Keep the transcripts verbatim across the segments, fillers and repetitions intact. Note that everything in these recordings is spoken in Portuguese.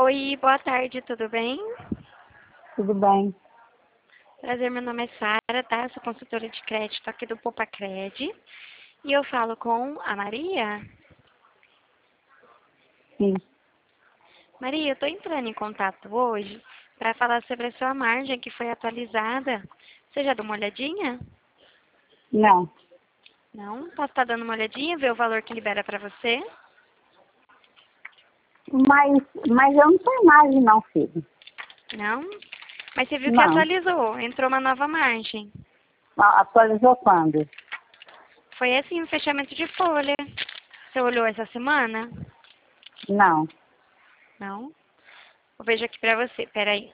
Oi, boa tarde, tudo bem? Tudo bem. Prazer, meu nome é Sara, tá? Eu sou consultora de crédito aqui do Popacred. E eu falo com a Maria. Sim. Maria, eu tô entrando em contato hoje para falar sobre a sua margem que foi atualizada. Você já deu uma olhadinha? Não. Não? Posso estar dando uma olhadinha, ver o valor que libera para você? Mas, mas eu não tenho margem não, filho. Não? Mas você viu que Não. atualizou, entrou uma nova margem. A- Atualizou quando? Foi assim o fechamento de folha. Você olhou essa semana? Não. Não? Eu vejo aqui pra você, peraí.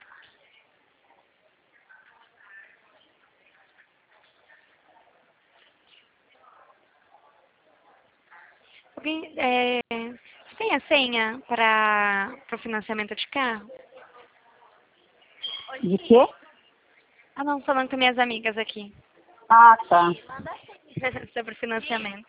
Alguém, é, você tem a senha para o financiamento de carro? De quê? Ah, não, falando com minhas amigas aqui. Ah, tá. Sobre o financiamento.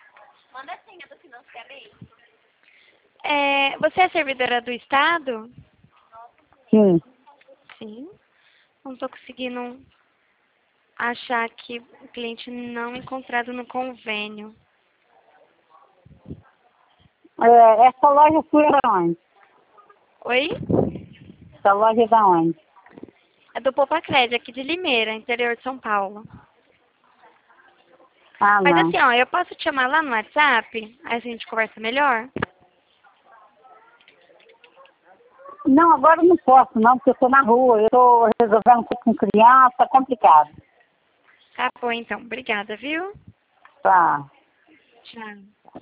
É, você é servidora do Estado? Sim. Sim. Não estou conseguindo achar aqui o cliente não encontrado no convênio. É, essa loja foi aonde? Oi? Essa loja é da onde? É do Popacred, aqui de Limeira, interior de São Paulo. Ah, Mas não. assim, ó, eu posso te chamar lá no WhatsApp? Aí a gente conversa melhor? Não, agora eu não posso não, porque eu tô na rua. Eu tô resolvendo coisa com criança, tá complicado. Tá bom, então. Obrigada, viu? Tá. Tchau.